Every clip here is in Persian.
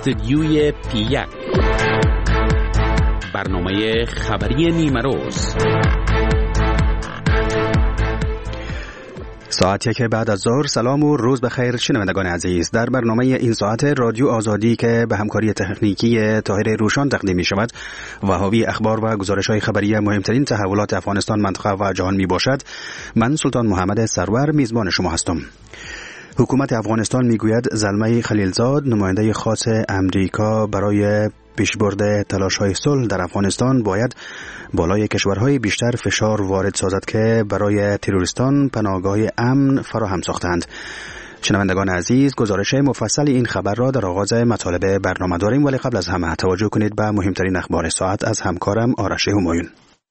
استودیوی P1 برنامه خبری نیمروز ساعتی که بعد از ظهر. سلام و روز بخیر شنوندگان عزیز. در برنامه این ساعت رادیو آزادی که به همکاری تکنیکی طاهر روشان تقدیم می شود و حاوی اخبار و گزارش‌های خبری مهمترین تحولات افغانستان، منطقه و جهان می باشد. من سلطان محمد سرور میزبان شما هستم. حکومت افغانستان میگوید زلمه خلیلزاد، نماینده خاص امریکا برای پیشبرد تلاش‌های صلح در افغانستان، باید بالای کشورهای بیشتر فشار وارد سازد که برای تروریستان پناهگاه امن فراهم ساختند. شنوندگان عزیز، گزارش مفصل این خبر را در آغاز مطالب برنامه داریم، ولی قبل از همه توجه کنید به مهمترین اخبار ساعت از همکارم آرش همایون.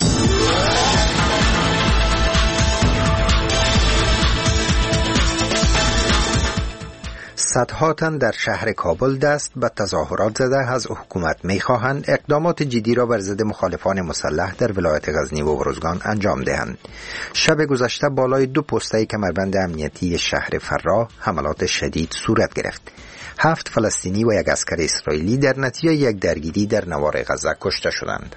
صدها تن در شهر کابل دست به تظاهرات زده از حکومت می‌خواهند اقدامات جدی را بر ضد مخالفان مسلح در ولایت غزنی و ارزگان انجام دهند. شب گذشته بالای 2 پسته کمربند امنیتی شهر فراه حملات شدید صورت گرفت. 7 فلسطینی و 1 عسکر اسرائیلی در نتیجه یک درگیری در نوار غزه کشته شدند.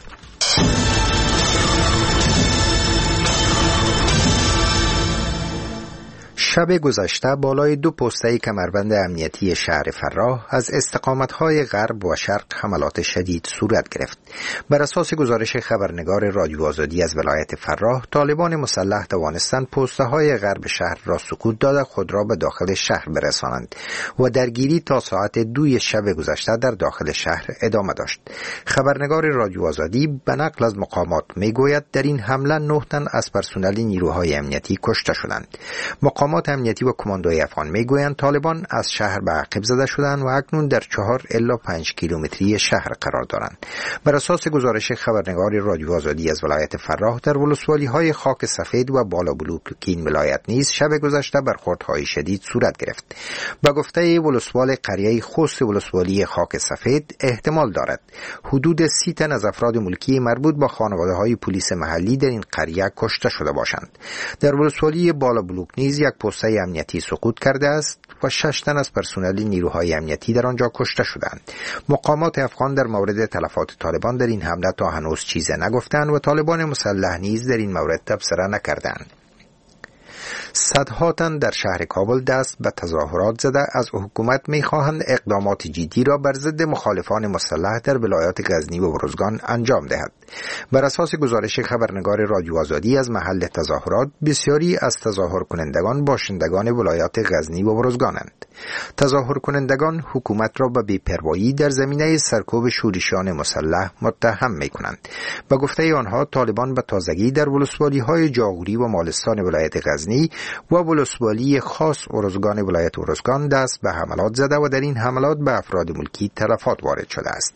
شب گذشته بالای 2 پسته کمربند امنیتی شهر فراه از استقامت‌های غرب و شرق حملات شدید صورت گرفت. بر اساس گزارش خبرنگار رادیو آزادی از ولایت فراه، طالبان مسلح توانستند پسته‌های غرب شهر را سقوط داده خود را به داخل شهر برسانند و درگیری تا ساعت 2 شب گذشته در داخل شهر ادامه داشت. خبرنگار رادیو آزادی به نقل از مقامات میگوید در این حمله 9 تن از پرسنل نیروهای امنیتی کشته شدند. مقامات امنیتی و کماندوی افغان میگویند طالبان از شهر به عقب زده شدند و اکنون در 4 الی 5 کیلومتری شهر قرار دارند. بر اساس گزارش خبرنگار رادیو آزادی از ولایت فراه، در ولسوالی‌های خاک سفید و بالا بلوکین ولایت نیز شب گذشته برخوردهای شدید صورت گرفت. به گفته ولسوال قریه خوست ولسوالی خاک سفید، احتمال دارد حدود 30 تن از افراد ملکی مربوط با خانواده‌های پلیس محلی در این قریه کشته شده باشند. در ولسوالی بالا بلوک نیز یک پسته امنیتی سقوط کرده است و 6 تن از پرسنل نیروهای امنیتی در آنجا کشته شدند. مقامات افغان در مورد تلفات طالبان در این حمله تا هنوز چیزی نگفتند و طالبان مسلح نیز در این مورد تبصره نکردند. صدها تن در شهر کابل دست به تظاهرات زده از حکومت می‌خواهند اقدامات جدی را بر ضد مخالفان مسلح در ولایت غزنی و ارزگان انجام دهد. بر اساس گزارش خبرنگار رادیو آزادی از محل تظاهرات، بسیاری از تظاهر کنندگان باشندگان ولایات غزنی و ارزگانند. تظاهر کنندگان حکومت را به بی‌پروایی در زمینه سرکوب شورشیان مسلح متهم می‌کنند. به گفته آنها، طالبان به تازگی در ولسوالی‌های جاغوری و مالستان ولایت غزنی و ولسوالی خاص ارزگان ولایت ارزگان دست به حملات زده و در این حملات به افراد ملکی تلفات وارد شده است.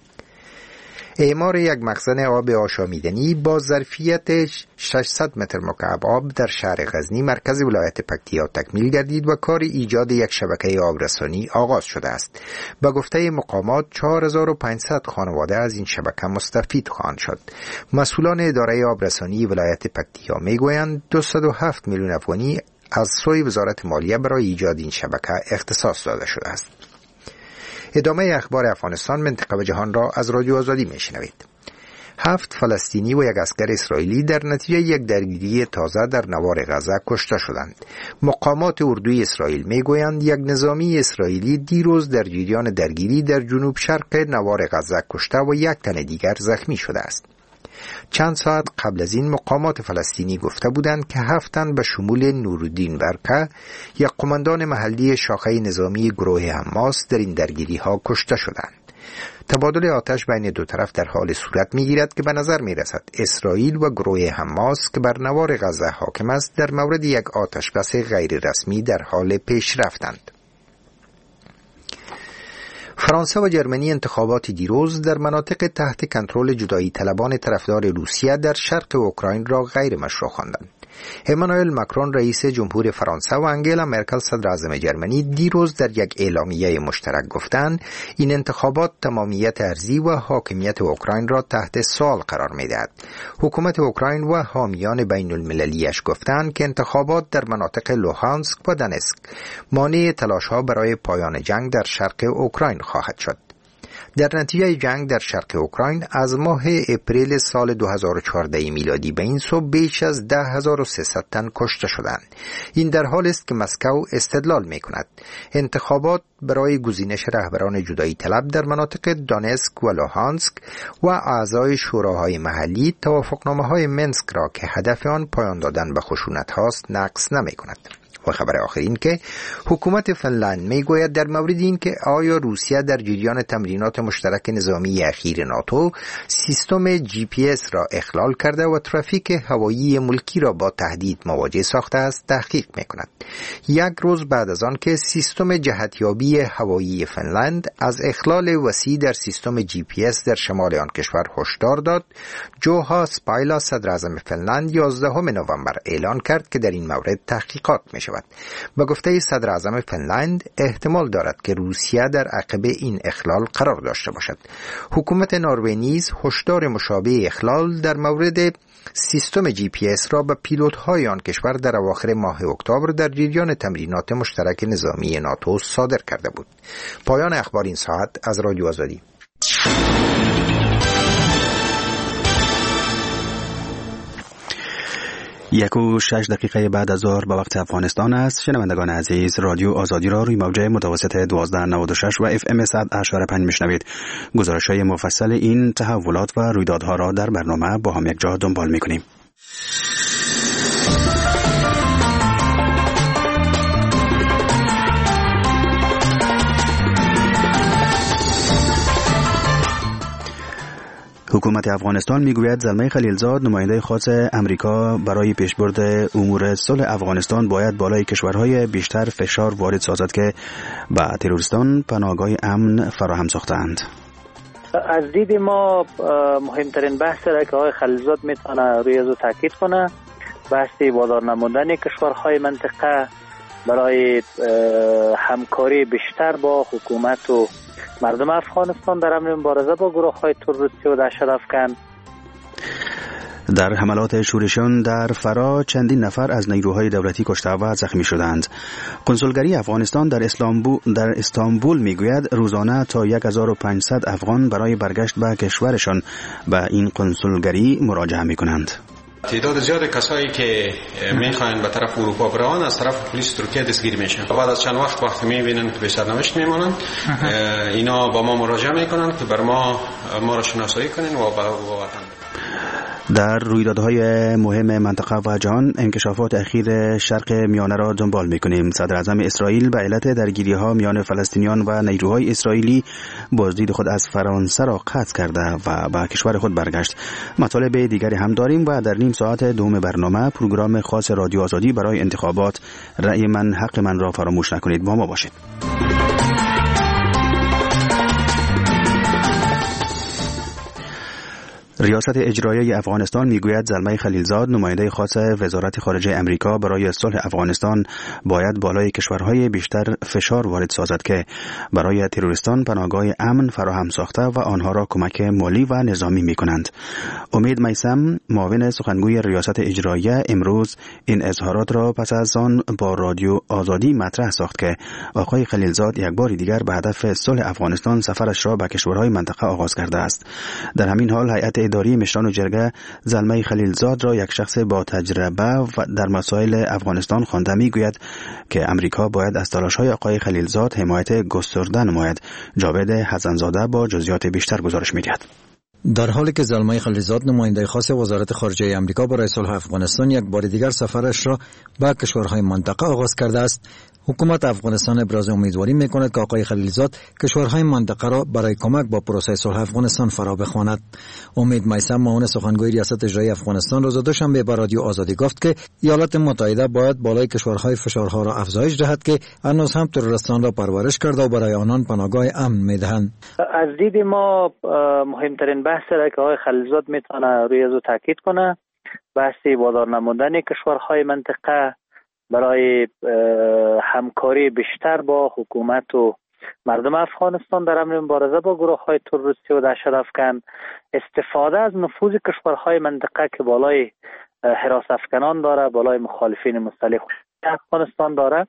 اعمار یک مخزن آب آشامیدنی با ظرفیت 600 متر مکعب آب در شهر غزنی مرکز ولایت پکتیا تکمیل گردید و کار ایجاد یک شبکه آبرسانی آغاز شده است. به گفته مقامات 4500 خانواده از این شبکه مستفید خواهند شد. مسئولان اداره آبرسانی ولایت پکتیا میگویند 207 میلیون افغانی از سوی وزارت مالیه برای ایجاد این شبکه اختصاص داده شده است. ادامه اخبار افغانستان، منطقه و جهان را از رادیو آزادی میشنوید. 7 فلسطینی و 1 عسکر اسرائیلی در نتیجه یک درگیری تازه در نوار غزه کشته شدند. مقامات اردوی اسرائیل میگویند یک نظامی اسرائیلی دیروز در جریان درگیری در جنوب شرق نوار غزه کشته و 1 تن دیگر زخمی شده است. چند ساعت قبل از این مقامات فلسطینی گفته بودند که 7 تن به شمول نورالدین برکه، یک قماندان محلی شاخه نظامی گروه حماس، در این درگیری ها کشته شدند. تبادل آتش بین دو طرف در حال صورت میگیرد که به نظر میرسد اسرائیل و گروه حماس که بر نوار غزه حاکم است در مورد یک آتش بس غیر رسمی در حال پیشرفتند. فرانسه و جرمنی انتخابات دیروز در مناطق تحت کنترل جدایی طلبان طرفدار روسیه در شرق اوکراین را غیر مشروع خواندند. امانوئل ماکرون رئیس جمهور فرانسه و انگلا مرکل صدر اعظم جرمنی دیروز در یک اعلامیه مشترک گفتند این انتخابات تمامیت ارضی و حاکمیت اوکراین را تحت سوال قرار می‌دهد. حکومت اوکراین و حامیان بین المللیش گفتند که انتخابات در مناطق لوهانسک و دنسک مانع تلاش‌ها برای پایان جنگ در شرق اوکراین خواهد شد. در نتیجه جنگ در شرق اوکراین از ماه اپریل سال 2014 میلادی به این سو بیش از 10,300 تن کشته شدند. این در حال است که مسکو استدلال می کند انتخابات برای گزینش رهبران جدایی طلب در مناطق دونتسک و لوهانسک و اعضای شوراهای محلی توافقنامه‌های منسک را که هدف آن پایان دادن به خشونت هاست نقض نمی کند. و خبر آخر این که حکومت فنلند میگوید در مورد این که آیا روسیه در جریان تمرینات مشترک نظامی اخیر ناتو سیستم GPS را اخلال کرده و ترافیک هوایی ملکی را با تهدید مواجه ساخته است تحقیق میکند. یک روز بعد از آن که سیستم جهتیابی هوایی فنلند از اخلال وسیع در سیستم GPS در شمال آن کشور هشدار داد، جوها سپایلا صدر اعظم فنلند 11 نوامبر اعلان کرد که در این مورد تحقیقات می شود. با گفته صدر اعظم فنلند احتمال دارد که روسیه در عقب این اخلال قرار داشته باشد. حکومت نروژ نیز هشدار مشابه اخلال در مورد سیستم GPS را به پیلوت‌های آن کشور در اواخر ماه اکتبر در جریان تمرینات مشترک نظامی ناتو صادر کرده بود. پایان اخبار این ساعت از رادیو آزادی. 1:06 بعد از ظهر به وقت افغانستان است. شنوندگان عزیز، رادیو آزادی را روی موج متوسط 1296 و FM 100.5 میشنوید. گزارش‌های مفصل این تحولات و رویدادها را در برنامه با هم یک جا دنبال می‌کنیم. حکومت افغانستان میگوید زلمه خلیلزاد نماینده خاص امریکا برای پیشبرد امور صلح افغانستان باید بالای کشورهای بیشتر فشار وارد سازد که به تروریستان پناهگاه امن فراهم ساختند. از دید ما مهمترین بحثی را که آقای خلیلزاد میتونه روی از تاکید کنه بحثی وادار نمودن کشورهای منطقه برای همکاری بیشتر با حکومت و مردم افغانستان در امر مبارزه با گروه‌های تروریستی و دهشت افکن. در حملات شورشیان در فرا چندین نفر از نیروهای دولتی کشته و زخمی شدند. کنسولگری افغانستان در استانبول میگوید روزانه تا 1500 افغان برای برگشت به کشورشان به این کنسولگری مراجعه میکنند. تعداد زیاد کسایی که میخواین به طرف اروپا بروند از طرف پلیس ترکیه دستگیر میشن. بعد از چند وقت میبینن که به سرنوشت میمونن، اینا با ما مراجعه میکنن که بر ما را شناسایی کنین و به وطن. در رویدادهای مهم منطقه و جهان انکشافات اخیر شرق میانه را دنبال میکنیم. صدر اعظم اسرائیل به علت درگیری‌ها میان فلسطینیان و نیروهای اسرائیلی بازدید خود از فرانسه را قطع کرده و به کشور خود برگشت. مطالب دیگری هم داریم و در نیم ساعت دوم برنامه پروگرام خاص رادیو آزادی برای انتخابات رأی من حق من را فراموش نکنید. با ما باشید. ریاست اجرایی افغانستان میگوید زلمه خلیلزاد نماینده خاص وزارت خارجه امریکا برای صلح افغانستان باید بالای کشورهای بیشتر فشار وارد سازد که برای تروریستان پناهگاه امن فراهم ساخته و آنها را کمک مالی و نظامی میکنند. امید میثم معاون سخنگوی ریاست اجرایی امروز این اظهارات را پس از آن با رادیو آزادی مطرح ساخت که آقای خلیلزاد یک بار دیگر به هدف صلح افغانستان سفرش را به کشورهای منطقه آغاز کرده است. در همین حال هیئت اداری مشران جرگه زلمه خلیلزاد را یک شخص با تجربه و در مسائل افغانستان خوانده میگوید که امریکا باید از تلاش‌های آقای خلیلزاد حمایت گسترده نماید. جاوید حسن‌زاده با جزئیات بیشتر گزارش می‌دهد. در حالی که زلمه خلیلزاد نماینده خاص وزارت خارجه آمریکا برای صلح افغانستان یک بار دیگر سفرش را به کشورهای منطقه آغاز کرده است، حکومت افغانستان ابراز امیدواری می‌کند که آقای خلیلزاد کشورهای منطقه را برای کمک با پروسه صلح افغانستان فرا بخواند. امید میثم معاون سخنگوی ریاست اجرایی افغانستان روز دوشنبه به رادیو آزادی گفت که ایالات متحده باید بالای کشورهای فشارها را افزایش دهد که هنوز هم تروریستان را پرورش کرده و برای آنان پناهگاه امن می‌دهند. از دید ما مهمترین بحثی را که آقای خلیلزاد میتونه روی از تاکید کنه بحثی وادار نمودن کشورهای منطقه برای همکاری بیشتر با حکومت و مردم افغانستان در امر مبارزه با گروه‌های تروریستی و دهشت افکن، استفاده از نفوذ کشورهای منطقه که بالای حراس افکنان داره، بالای مخالفین مسلح افغانستان داره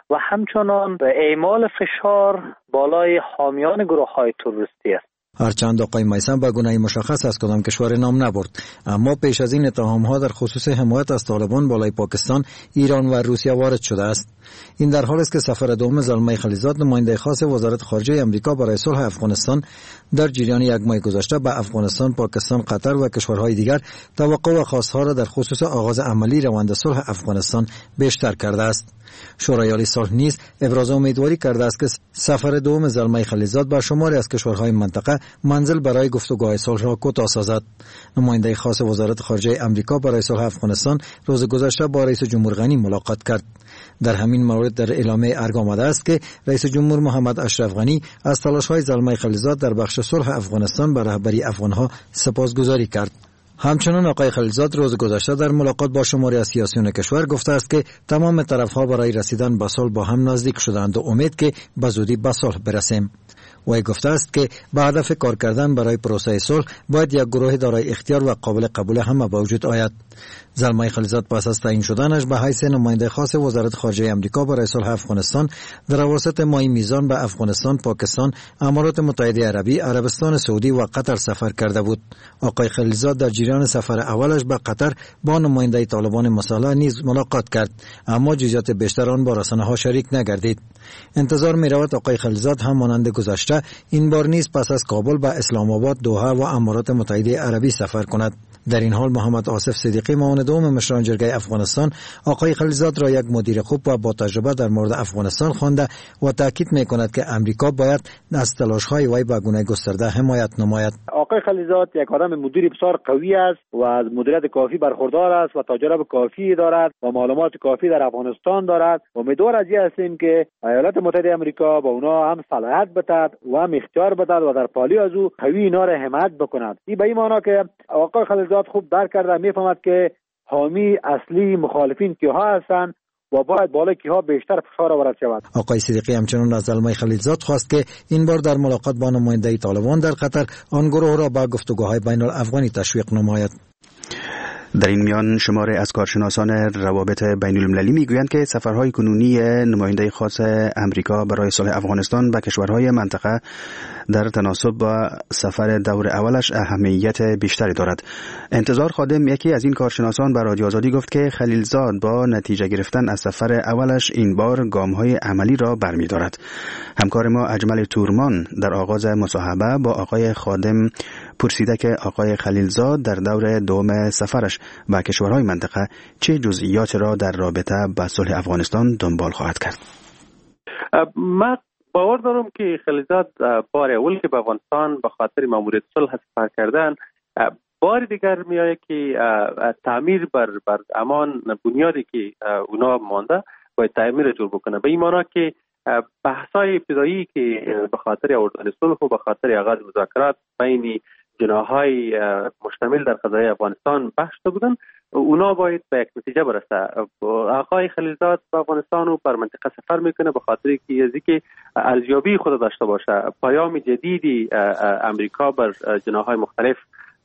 و همچنان به اعمال فشار بالای حامیان گروه‌های تروریستی است. هرچند آقای میثم به گونه‌ای مشخص از کدام کشور نام نبرد، اما پیش از این اتهام‌ها در خصوص حمایت از طالبان بالای پاکستان، ایران و روسیه وارد شده است. این در حالی است که سفر دوم زلمه خلیلزاد، نماینده خاص وزارت خارجه آمریکا برای صلح افغانستان، در جریان یک ماه گذشته به افغانستان، پاکستان، قطر و کشورهای دیگر توقع و خواستها را در خصوص آغاز عملی روند صلح افغانستان بیشتر کرده است. شورای عالی صلح نیز ابراز امیدواری کرده است که سفر دوم زلمه خلیلزاد بر شماری از کشورهای منطقه منزل برای گفتگوهای صلح را کوتاه سازد. نماینده خاص وزارت خارجه آمریکا برای صلح افغانستان روز گذشته با رئیس جمهور غنی ملاقات کرد. در همین مورد در اعلامیه ارگ آمده است که رئیس جمهور محمد اشرف غنی از تلاش‌های زلمه خلیلزاد در بخش صلح افغانستان به رهبری افغان‌ها سپاسگزاری کرد. همچنان آقای خلیلزاد روز گذشته در ملاقات با شماری از سیاسیون کشور گفته است که تمام طرف‌ها برای رسیدن به صلح با هم نزدیک شدند و امید که به زودی به صلح برسیم. وی گفته است که به هدف کار کردن برای پروسه صلح باید یک گروه دارای اختیار و قابل قبول همه به وجود آید. زلمه خلیلزاد پس از تعیین شدنش به حیث نماینده خاص وزارت خارجه آمریکا برای صلح افغانستان در اواسط ماه میزان به افغانستان، پاکستان، امارات متحده عربی، عربستان سعودی و قطر سفر کرده بود. آقای خلیلزاد در جریان سفر اولش به قطر با نماینده طالبان مسلح نیز ملاقات کرد، اما جزئیات بیشتر آن با رسانه‌ها شریک نگردید. انتظار می‌رود آقای خلیلزاد هم مانند گذشته این بار نیز پس از کابل به اسلام آباد، دوحه و امارات متحده عربی سفر کند. در این حال محمد آصف صدیقی، معاون دوم مشران جرگه افغانستان، آقای خلیلزاد را یک مدیر خوب و با تجربه در مورد افغانستان خوانده و تاکید می‌کند که آمریکا باید از تلاش‌های وی به گونه گسترده حمایت نماید. آقای خلیلزاد یک آدم مدیر بسیار قوی است و از مدیریت کافی برخوردار است و تجربه کافی دارد و معلومات کافی در افغانستان دارد. امیدوار از این هستیم که ایالات متحده آمریکا با اونا هم صلاحیت بدهد و هم اختیار بدهد و در پالی از او قوی اینا را حمایت بکند. این به این معنی که آقای خلیلزاد خوب درک کرده، میفهمد که حامی اصلی مخالفین کیها هستند و باید بالای کیها بیشتر فشار آورد شود. آقای صدیقی همچنین از زلمه خلیلزاد خواست که این بار در ملاقات با نماینده طالبان در قطر آن گروه را به گفتگوهای بین الافغانی تشویق نماید. در این میان شماری از کارشناسان روابط بین المللی میگویند که سفرهای کنونی نماینده خاص امریکا برای صلح افغانستان به کشورهای منطقه در تناسب با سفر دور اولش اهمیت بیشتری دارد. انتظار خادم، یکی از این کارشناسان، به رادیو آزادی گفت که خلیلزاد با نتیجه گرفتن از سفر اولش این بار گام‌های عملی را برمی‌دارد. همکار ما اجمل تورمان در آغاز مصاحبه با آقای خادم پرسیده که آقای خلیلزاد در دور دوم سفرش به کشورهای منطقه چه جزئیات را در رابطه با صلح افغانستان دنبال خواهد کرد. من باور دارم که خلیلزاد بار اول که به افغانستان به خاطر ماموریت صلح سفر کردن، بار دیگر میآید که تعمیر بر امان بنیادی که اونا مانده باید تعمیر جور بکنه. به این معنی که بحث‌های ابتدایی که به خاطر آوردن صلح و به خاطر آغاز مذاکرات بین جناح‌های مشتمل در قضیه افغانستان بحث بودن، اونا باید به یک نتیجه برسه. آقای خلیلزاد به افغانستان و بر منطقه سفر میکنه به خاطر که ارزیابی خود داشته باشه، پیام جدیدی امریکا بر جناح‌های مختلف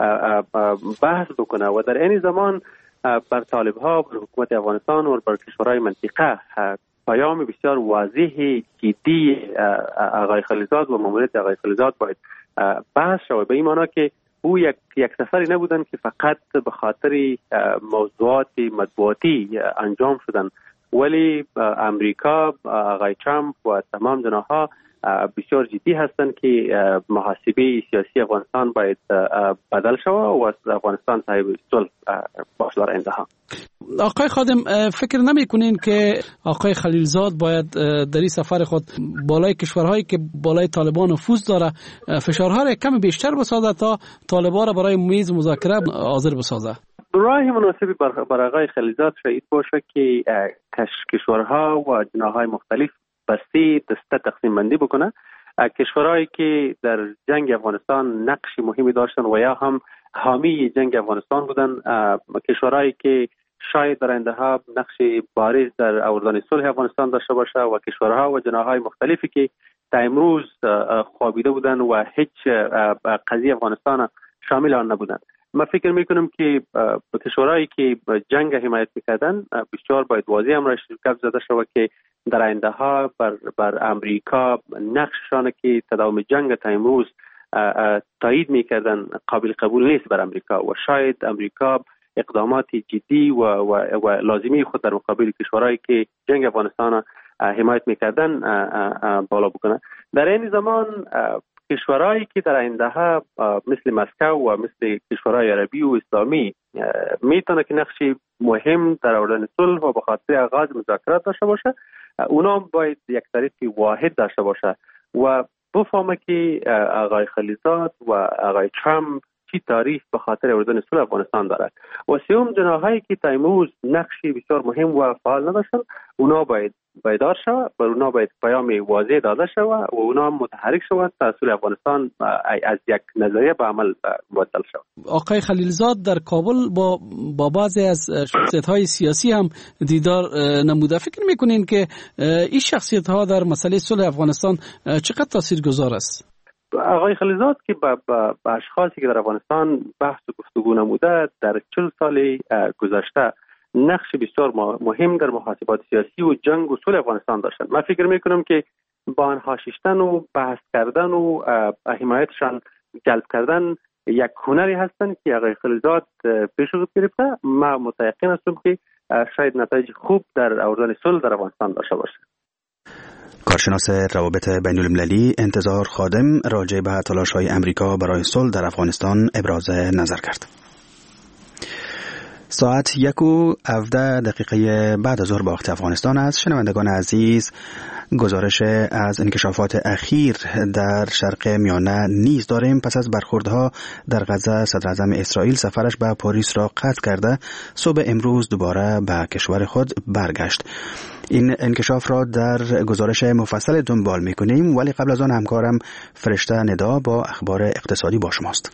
بحث بکنه و در این زمان بر طالب‌ها، بر حکومت افغانستان و بر کشورهای منطقه پیام بسیار واضح جدی آقای خلیلزاد و ماموریت آقای خلیلزاد باید بحث شود. به این معنی که او یک سفری نبودن که فقط به خاطر موضوعات مطبوعاتی انجام شدن، ولی امریکا، آقای ترامپ و تمام جناح‌ها بسیار جدی هستند که محاسبه سیاسی افغانستان باید بدل شود و افغانستان صاحب صلح باشه در آینده. آقای خادم، فکر نمی‌کنین که آقای خلیلزاد باید در این سفر خود بالای کشورهایی که بالای طالبان نفوذ داره فشارها را کمی بیشتر بسازه تا طالبان را برای میز مذاکره حاضر بسازه؟ راه مناسبی برای آقای خلیلزاد شاید باشه که کشورها و جناح‌های مختلف به 3 دسته تقسیم بندی بکنه. کشورهایی که در جنگ افغانستان نقش مهمی داشتن و یا هم حامی جنگ افغانستان بودن، کشورهایی که شاید در آینده ها نقش بارز در آوردن صلح افغانستان داشته باشه و کشورها و جناح‌های مختلفی که تا امروز خوابیده بودن و هیچ قضیه افغانستان شامل آن نبودن. من فکر میکنم که کشورهایی که جنگ حمایت میکردن بسیار باید واضح امر شرکت زده شود که در آینده ها بر امریکا نقششان که تداوم جنگ تا امروز تایید میکردن قابل قبول نیست بر امریکا و شاید امریکا اقدامات جدی و لازمی خود در مقابل کشورهایی که جنگ افغانستان حمایت میکردن بالا بکنه. در این زمان کشورهایی که در آینده ها مثل مسکو و مثل کشورهای عربی و اسلامی میتونه که نقشی مهم در آوردن صلح و به خاطر آغاز مذاکرات داشته باشه، اونا باید یک طریق واحد داشته باشه و بفهمه که آقای خلیلزاد و آقای ترامپ چی تعریف به خاطر آوردن صلح افغانستان دارد و سوم جناحایی که تا امروز نقشی بسیار مهم و فعال نداشتن، اونا باید بیدار شود، بر اونا باید پیام واضح داده شود و اونا متحرک شود تا صلح افغانستان از یک نظریه به عمل مبدل شود. آقای خلیلزاد در کابل با بعضی از شخصیت‌های سیاسی هم دیدار نموده. فکر می‌کنین که این شخصیت‌ها در مسئله صلح افغانستان چقدر تاثیرگذار است؟ آقای خلیلزاد که با اشخاصی که در افغانستان بحث و گفتگو نموده در 40 سال گذشته نقش بسیار مهم در محاسبات سیاسی و جنگ و صلح افغانستان داشتند. من فکر میکنم که با آنها شیشتن و بحث کردن و حمایتشان جلب کردن یک هنری هستند که آقای خلیلزاد پیش خود گرفته. من متأکد هستم که شاید نتایج خوب در آوردن صلح در افغانستان داشته باشه. کارشناس روابط بین المللی انتظار خادم راجع به تلاش‌های امریکا برای صلح در افغانستان ابراز نظر کرد. ساعت 1:17 بعد از ظهر به وقت افغانستان است. شنوندگان عزیز، گزارش از انکشافات اخیر در شرق میانه نیز داریم. پس از برخوردها در غزه، صدر اعظم اسرائیل سفرش به پاریس را قطع کرده صبح امروز دوباره به کشور خود برگشت. این انکشاف را در گزارش مفصل دنبال می‌کنیم، ولی قبل از آن همکارم فرشته ندا با اخبار اقتصادی با شماست.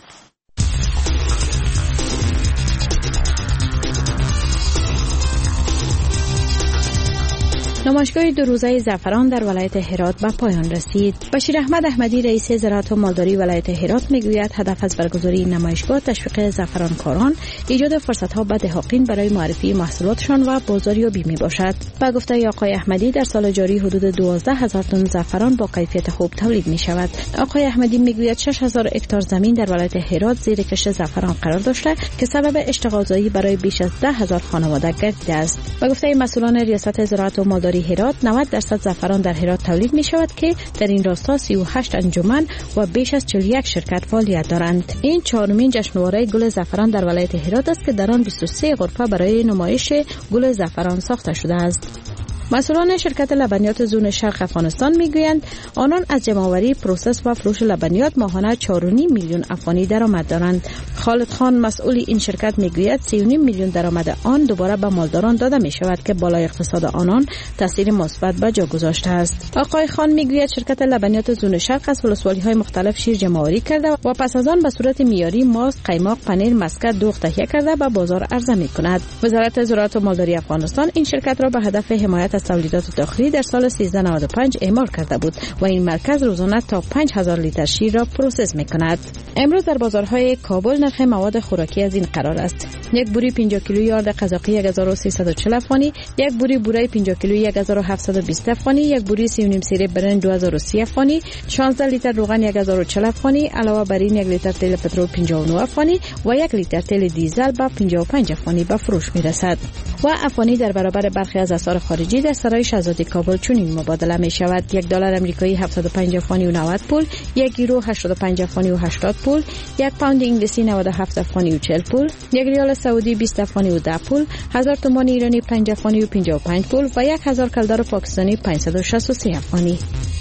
نمایشگاه 2 روزه زعفران در ولایت هرات به پایان رسید. بشیر احمد احمدی رئیس زراعت و مالداری ولایت هرات میگوید هدف از برگزاری این نمایشگاه تشویق زعفرانکاران، ایجاد فرصت‌ها به دهقان برای معرفی محصولاتشان و بازاریابی میباشد. با گفته آقای احمدی در سال جاری حدود 12,000 تن زعفران با کیفیت خوب تولید میشود. آقای احمدی میگوید 6,000 هکتار زمین در ولایت هرات زیر کشت زعفران قرار داشته که سبب اشتغالزایی برای بیش از 10,000 خانواده گردیده است. با گفته مسئولان ریاست زراعت و مالداری هرات 90% زعفران در هرات تولید می شود که در این راستا 38 انجمن و بیش از 41 شرکت فعالیت دارند. این 4مین جشنواره گل زعفران در ولایت هرات است که در آن 23 غرفه برای نمایش گل زعفران ساخته شده است. مسئولان شرکت لبنیات زون شرق افغانستان میگویند آنان از جمع‌آوری، پروسس و فروش لبنیات ماهانه 4.5 میلیون افغانی درآمد دارند. خالد خان مسئول این شرکت میگوید 3.5 میلیون درآمد آن دوباره به مالداران داده می شود که بالای اقتصاد آنان تاثیر مثبت به جا گذاشته است. آقای خان میگوید شرکت لبنیات زون شرق از ولسوالی‌های مختلف شیر جمع‌آوری کرده و پس از آن به صورت معیاری ماست، قیماق، پنیر، مسکت، دوغ تهیه کرده به بازار عرضه می‌کند. وزارت زراعت و مالداری افغانستان این شرکت را به هدف حمایت از تولیدات داخلی در سال 1395 اعمار کرده بود و این مرکز روزانه تا 5000 لیتر شیر را پروسس می‌کند. امروز در بازارهای کابل نرخ مواد خوراکی از این قرار است: یک بوری 50 کیلویی یارد قزاقی 1340 افغانی، یک بوری بورای 50 کیلویی 1720 افغانی، یک بوری 3.5 سیره برنج 2030 افغانی، 16 لیتر روغن 1040 افغانی، علاوه بر این 1 لیتر تیل پترول 59 افغانی و 1 لیتر تیل دیزل به 55 افغانی به فروش می‌رسد. و افغانی در برابر برخی از اسعار خارجی در سرای شاهزاده کابل چنین مبادله می شود: 1 دلار آمریکایی 75 افغانی و 90 پول، 1 یورو 85 افغانی و 80 پول، 1 پوند انگلیسی 97 افغانی و 40 پول، 1 ریال سعودی 20 افغانی و 10 پول، 1000 تومان ایرانی 5 افغانی و 55 پول و 1000 کلدار پاکستانی 563 افغانی.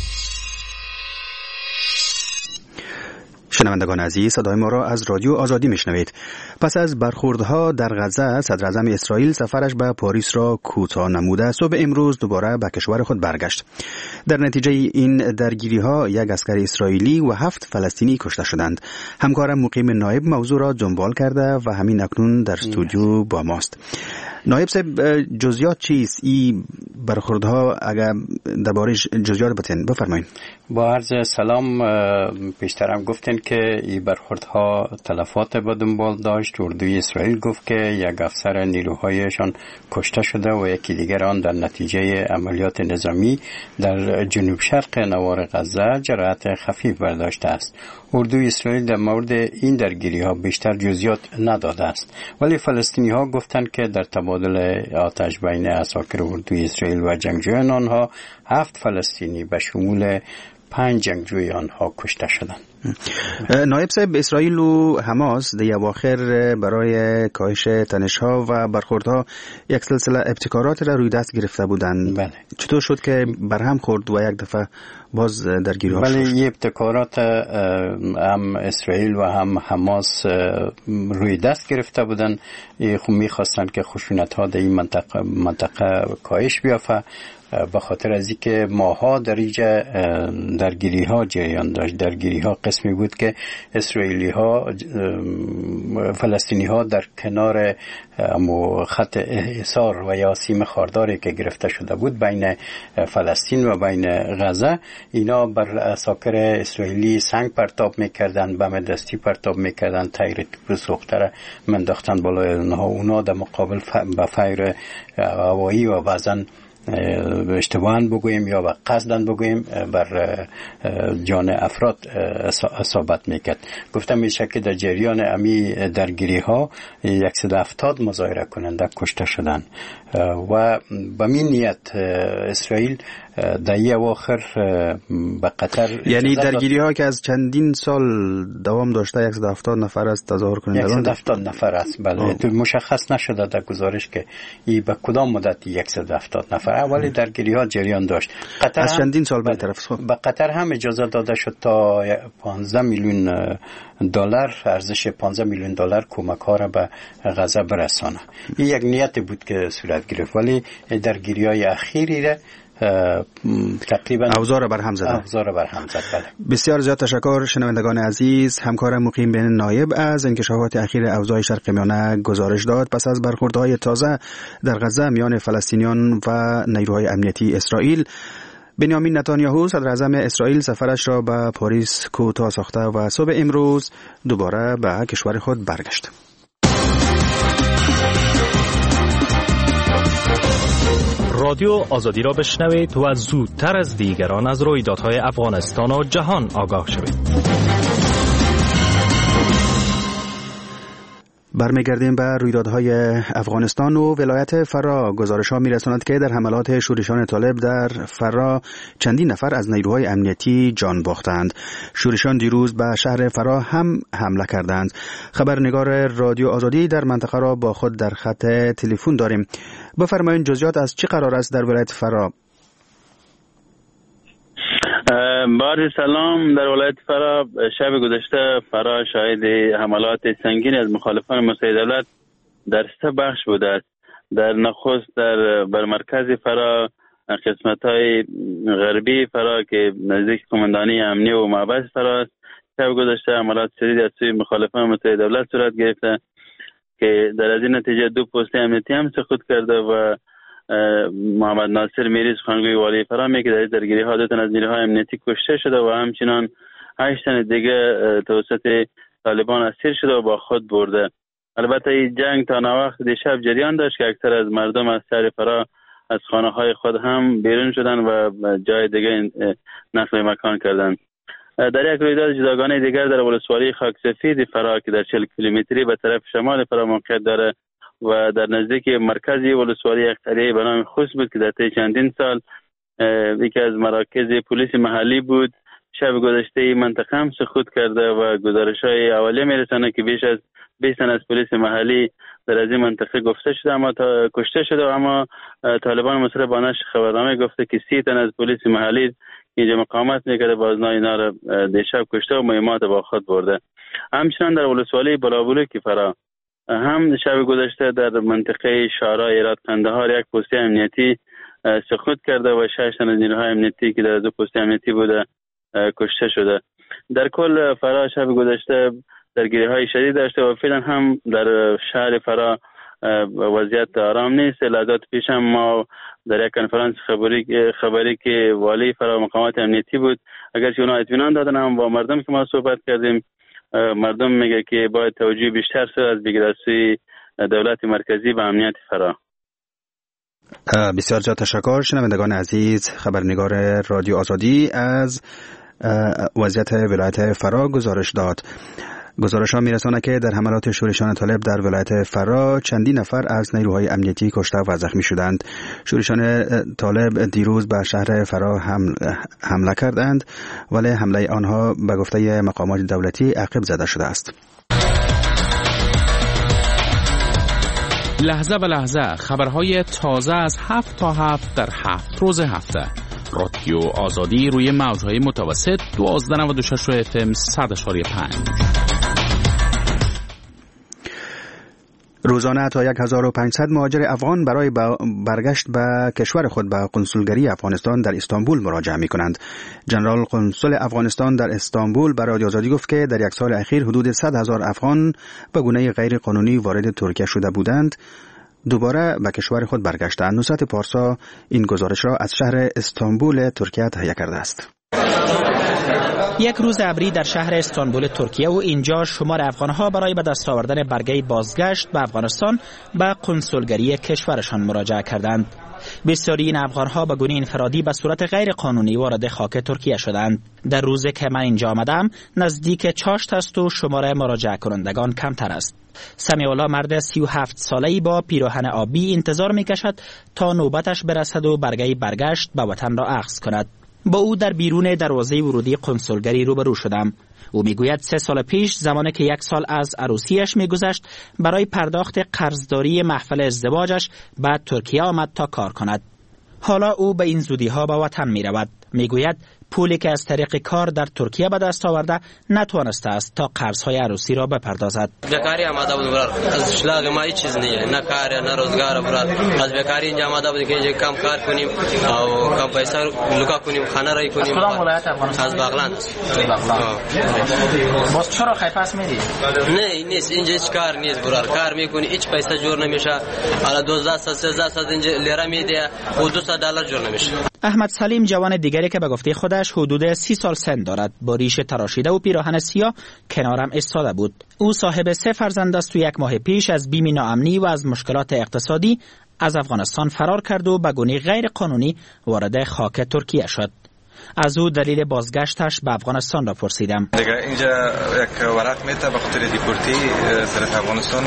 شنوندگان عزیز، صدای ما را از رادیو آزادی میشنوید. پس از برخوردها در غزه، صدر اعظم اسرائیل سفرش به پاریس را کوتاه نموده صبح امروز دوباره به کشور خود برگشت. در نتیجه این درگیری‌ها 1 عسکر اسرائیلی و 7 فلسطینی کشته شدند. همکارم مقیم نایب موضوع را دنبال کرده و همین اکنون در استودیو با ماست. نایب صاحب جزئیات چیست این برخوردها؟ اگر درباره جزئیات بتین بفرمایید. با عرض سلام، پیشترم گفتین که این برخوردها تلفات به دنبال داشت. اردوی اسرائیل گفت که یک افسر نیروهایشان کشته شده و یکی دیگر آن در نتیجه عملیات نظامی در جنوب شرق نوار غزه جراحت خفیف برداشته است. اردوی اسرائیل در مورد این درگیری ها بیشتر جزئیات نداده است، ولی فلسطینی ها گفتند که در تبادل آتش بین عساکر اردوی اسرائیل و جنگجویان آنها 7 فلسطینی به شمول 5 جنگجوی آنها کشته شدند. نایب صاحب، اسرائیل و حماس در اواخر برای کاهش تنش‌ها و برخوردها یک سلسله ابتکارات را روی دست گرفته بودند. بله. چطور شد که برهم خورد و یک دفعه باز درگیری‌ها شد؟ بله، این ابتکارات هم اسرائیل و هم حماس روی دست گرفته بودند. می‌خواستند که خشونت‌ها در این منطقه کاهش بیافته، به خاطر از اینکه ماها در اینجا درگیری ها جریان داشت. درگیری ها قسمی بود که اسرائیلی ها فلسطینی ها در کنار خط حصار و یا سیم خارداری که گرفته شده بود بین فلسطین و بین غزه، اینا بر عساکر اسرائیلی سنگ پرتاب میکردن، بم دستی پرتاب میکردن، تیر توپ سوخته را منداختن بالای اونها. اونا در مقابل به فیر هوایی و بعضا اشتباهاً بگوییم یا به قصداً بگوییم بر جان افراد اصابت میکرد. گفتم میشه که در جریان امی درگیری ها 170 مظاهره کننده کشته شدن و به این نیت اسرائیل در یه اواخر به قطر، یعنی درگیری ها که از چندین سال دوام داشته 170 نفر از تظاهر کنندگان 170 نفر است. بله، تو مشخص نشده در گزارش که این به کدام مدت 170 نفر، ولی درگیری ها جریان داشت. قطر از چندین سال به طرف به قطر هم اجازه داده شد تا 15 میلیون دلار، ارزش 15 میلیون دلار کمک ها را به غزه برسانه. این یک نیت بود که صورت گرفت، ولی درگیری های اخیری را تقریبا اوضاع برهم زد. بله. بسیار زیاد تشکر شنوندگان عزیز. همکارم مقیم بین نایب از انکشافات اخیر اوضاع شرق میانه گزارش داد. پس از برخوردهای تازه در غزه میان فلسطینیان و نیروهای امنیتی اسرائیل، بنیامین نتانیاهو صدر اعظم اسرائیل سفرش را به پاریس کوتاه ساخته و صبح امروز دوباره به کشور خود برگشت. رادیو آزادی را بشنوید و زودتر از دیگران از رویدادهای افغانستان و جهان آگاه شوید. برمیگردیم به رویدادهای افغانستان و ولایت فرا. گزارش‌ها می‌رساند که در حملات شورشان طالب در فرا چندین نفر از نیروهای امنیتی جان باختند. شورشان دیروز به شهر فرا هم حمله کردند. خبرنگار رادیو آزادی در منطقه را با خود در خط تلفن داریم. بفرمایید جزئیات از چه قرار است در ولایت فرا؟ بار سلام. در ولایت فرا شب گذشته فرا شاهد حملات سنگین از مخالفان متحد دولت در 3 بخش بوده است. در نخست بر مرکز فرا، قسمت‌های غربی فرا که نزدیک قماندانی امنی و معبد فرا است، شب گذشته حملات شدید از سوی مخالفان متحد دولت صورت گرفته که در از این نتیجه 2 پست امنیتی هم سقوط کرده و محمد ناصر میری سخنگوی والی فرا میگه در درگیری ها 2 تن از نیروهای امنیتی کشته شده و همچنان 8 تن دیگه توسط طالبان اسیر شده و با خود برده. البته این جنگ تا ناوقت دیشب جریان داشت که اکثر از مردم از شهر فرا از خانه های خود هم بیرون شدن و جای دیگه نقل مکان کردند. در یک رویداد جداگانه دیگر در ولسوالی خاک سفید فرا که در 40 کیلومتری به طرف شمال فرا موقعیت داره و در نزدیک مرکزی ولسوالی یک قریه به نام خوست بود که در طی چندین سال یکی از مراکز پلیس محلی بود، شب گذشته این منطقه هم سقوط کرده و گزارش‌های اولیه میرسانه که بیش از 20 تن از پلیس محلی در از این منطقه کشته شده و اما طالبان مصر با نشر خبرنامه گفته که 30 تن از پلیس محلی اینجا مقاومت میکرده بازنای اینا را دیشب کشته و مهمات با خود برده. همچنان در ولسوالی بلابلوک فرا هم شب گذشته در منطقه شارع ایراد قندهار یک پست امنیتی سقوط کرده و 6 تن از نیروهای امنیتی که در 2 پست امنیتی بوده کشته شده. در کل فرا شب گذشته درگیری های شدید داشته و فعلا هم در شهر فرا وضعیت آرام نیست. لحظات پیش هم ما در یک کنفرانس خبری که والی فرا مقامات امنیتی بود، اگرچه اونا اطمینان دادن، هم با مردم که ما صحبت کردیم، مردم میگه که باید توجه بیشتر شد از بگیرسی دولت مرکزی و امنیت فرا. بسیار زیاد تشکر. شنوندگان عزیز، خبرنگار رادیو آزادی از وضعیت ولایت فرا گزارش داد. گزارش ها میرسانه که در حملات شورشان طالب در ولایت فرا چندین نفر از نیروهای امنیتی کشته و زخمی شدند. شورشان طالب دیروز به شهر فرا حمله کردند، ولی حمله آنها به گفته مقامات دولتی عقب زده شده است. لحظه به لحظه خبرهای تازه از 7 تا 7 در 7 روز هفته. رادیو آزادی روی موجهای متوسط 1296 FM 100.5. روزانه تا 1500 مهاجر افغان برای برگشت به کشور خود به قنسولگری افغانستان در استانبول مراجعه می کنند. جنرال قنسول افغانستان در استانبول به رادیو آزادی گفت که در یک سال اخیر حدود 100,000 افغان به گونه غیر قانونی وارد ترکیه شده بودند دوباره به کشور خود برگشتند. نصرت پارسا این گزارش را از شهر استانبول ترکیه تهیه کرده است. یک روز ابری در شهر استانبول ترکیه و اینجا شمار افغانها برای به دست آوردن برگه بازگشت به افغانستان به قنسولگری کشورشان مراجعه کردند. بسیاری این افغانها به گونه انفرادی به صورت غیر قانونی وارد خاک ترکیه شدند. در روزی که من اینجا آمدم نزدیک چاشت است و شمار مراجعه کنندگان کمتر است. سمیع الله مرد 37 ساله‌ای با پیراهن آبی انتظار می‌کشد تا نوبتش برسد و برگه برگشت به وطن را اخذ کند. با او در بیرون دروازه ورودی قنسولگری روبرو شدم. او میگوید 3 سال پیش زمانی که 1 سال از عروسیش میگذشت برای پرداخت قرضداری محفل ازدواجش به ترکیه آمد تا کار کند. حالا او به این زودی ها به وطن می رود. میگوید پولی که از طریق کار در ترکیه به دست آورده نتوانسته است تا قرضهای عروسی را بپردازد. بیکاری آمده بود برار، از شلاق ما هیچ چیز نیست، نه کار نه روزگار برار. از بیکاری اینجا آمده بود که اینجا کم کار کنیم و کم پیسه لوکا کنیم، خانه رای کنیم. از کدام ولایت افغانستان؟ از بغلان. باز چرا خیفاس میدی؟ نه نیست، اینجا هیچ کار نیست برار. کار میکنی هیچ پیسه جور نمیشه. حالا 12 تا 13 تا اینجا لیره میده و $200 جور نمیشه. احمد سلیم جوان دیگری که به گفته خودش حدود 30 سال سن دارد با ریش تراشیده و پیراهن سیاه کنارم ایستاده بود. او صاحب 3 فرزند است و 1 ماه پیش از بیم ناامنی و از مشکلات اقتصادی از افغانستان فرار کرد و به گونه غیر قانونی وارد خاک ترکیه شد. از او دلیل بازگشتش به افغانستان را پرسیدم. دیگه اینجا یک ورق میته به خاطر دیپورتی طرف افغانستان،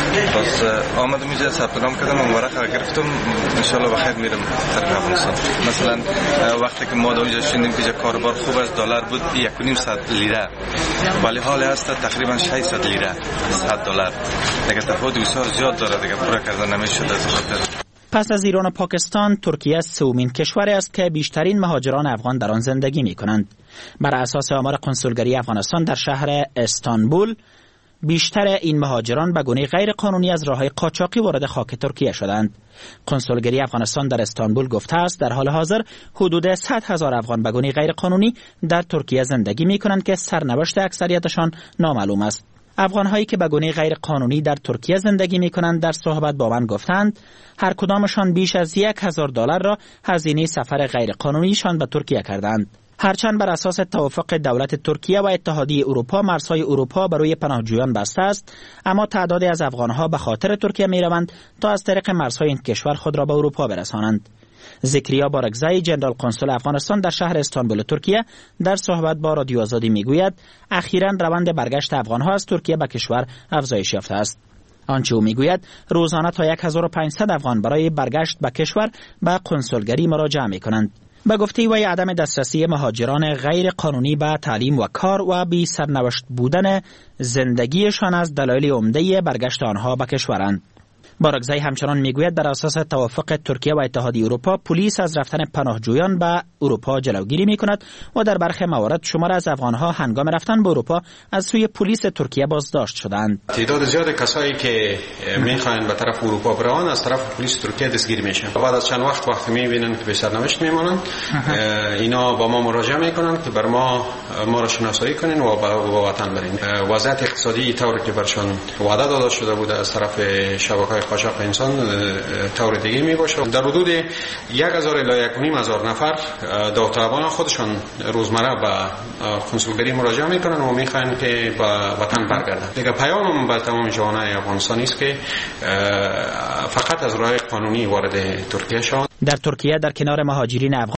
باز آمدم اینجا ثبت نام کردم و ورق را گرفتم، ان شاء الله بخیر میرم طرف افغانستان. مثلا وقتی که ما اونجا شدیم که کاربار خوب از دلار بود 1.5 لیره، ولی حال هست تقریبا 600 لیره، $100. دیگه تفاوت بسیار زیاد داره، دیگه پورا کردن نمیشه. از خاطر پس از ایران و پاکستان، ترکیه سومین کشوری است که بیشترین مهاجران افغان در آن زندگی می کنند. بر اساس آمار قنسولگری افغانستان در شهر استانبول، بیشتر این مهاجران به گونه غیر قانونی از راههای قاچاقی وارد خاک ترکیه شدند. قنسولگری افغانستان در استانبول گفته است در حال حاضر حدود 100,000 افغان به گونه غیر قانونی در ترکیه زندگی می کنند که سرنوشت اکثریتشان نامعلوم است. افغان‌هایی که به گونه غیر قانونی در ترکیه زندگی می‌کنند در صحبت با من گفتند هر کدامشان بیش از $1,000 را هزینه سفر غیر قانونیشان به ترکیه کردند. هرچند بر اساس توافق دولت ترکیه و اتحادیه اروپا مرزهای اروپا برای پناهجویان بسته است، اما تعدادی از افغان‌ها به خاطر ترکیه می‌روند تا از طریق مرزهای این کشور خود را به اروپا برسانند. زکریا بارگزای جنرال قنسول افغانستان در شهر استانبول ترکیه در صحبت با رادیو آزادی میگوید اخیراً روند برگشت افغانها از ترکیه به کشور افزایش یافته است. آنچه او میگوید روزانه تا 1500 افغان برای برگشت به کشور به قنسولگری مراجعه میکنند. به گفته وی عدم دسترسی مهاجران غیر قانونی به تعلیم و کار و بی سرنوشت بودن زندگیشان از دلایل عمده برگشت آنها به کشورند. بارگزای همچنان میگوید در اساس توافق ترکیه و اتحادیه اروپا پلیس از رفتن پناهجویان به اروپا جلوگیری میکند و در برخی موارد شمار از افغانها هنگام رفتن به اروپا از سوی پلیس ترکیه بازداشت شدند. تعداد زیاد کسایی که میخواین به طرف اروپا بروند از طرف پلیس ترکیه دستگیر میشن. بعد از چند وقت میبینن که به سرنوشت میمونن، اینا با ما مراجعه میکنن که بر ما را شناسایی کنین و به وطن برین. وضعیت اقتصادی طوری که برشان وعده داده شده بوده از طرف شبکه‌های قاچاق انسان طور دیگه می باشه. در حدود 1000 الی 1500 نفر داوطلبان خودشان روزمره به کنسولگری مراجعه میکنن و میخواین که به وطن برگردن. دیگه پیامم به تمام جوانای افغانستانی است که فقط از راه قانونی وارد ترکیه شوند. در ترکیه در کنار مهاجرین افغان